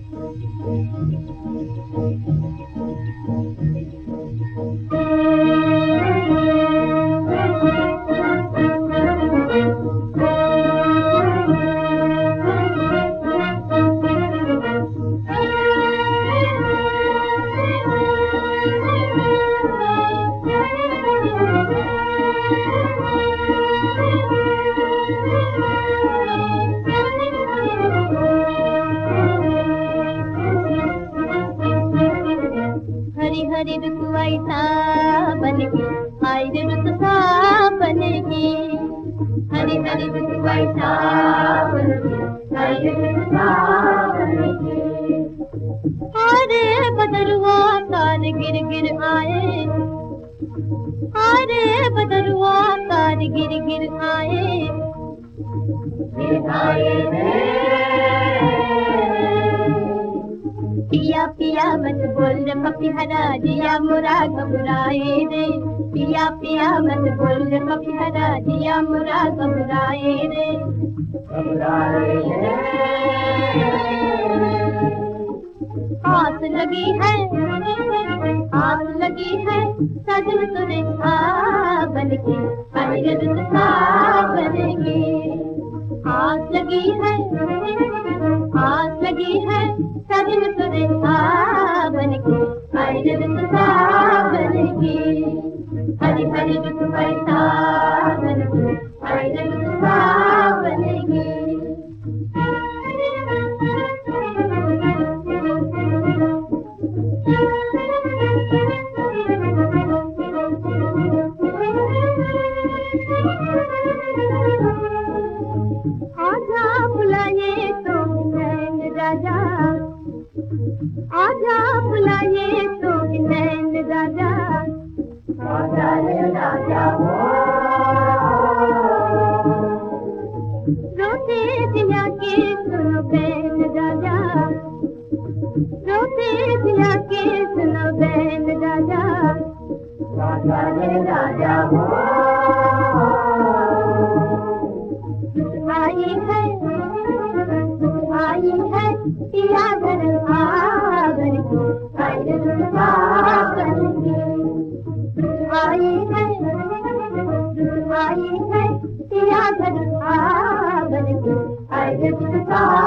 हरी रुतवाई सावन की, आई रे रुत सावन की। हरी हरी रुतवाई सावन की, आई रे रुत सावन की। अरे बदरुआ तार गिर गिर आए, अरे बदरुआ तार गिर गिर आए। पिया पिया मत बोल रे पपीहरा, जिया मोरा घबराए रे। पिया पिया मत बोल रे पपीहरा, जिया मोरा घबराए रे। आस लगी है, आस लगी है, सजन तुझे सावन की, आई रुत सावन की। आस लगी है, आस लगी है, सजन तुझे सावन की, आई रुत सावन की। हरी हरी रुतवाई सावन की, आई रुत सावन की। आजा बुलाए तो नैन राजा, आजा बुलाए तो नैन राजा। आजा रे राजा रोते दिया के सुनो बैन राजा, रोते दिया के सुनो बैन राजा। आजा रे राजा आई है पिया घर आवन की, आई रुत सावन की। आई है पिया घर आवन की, आई रुत सावन की।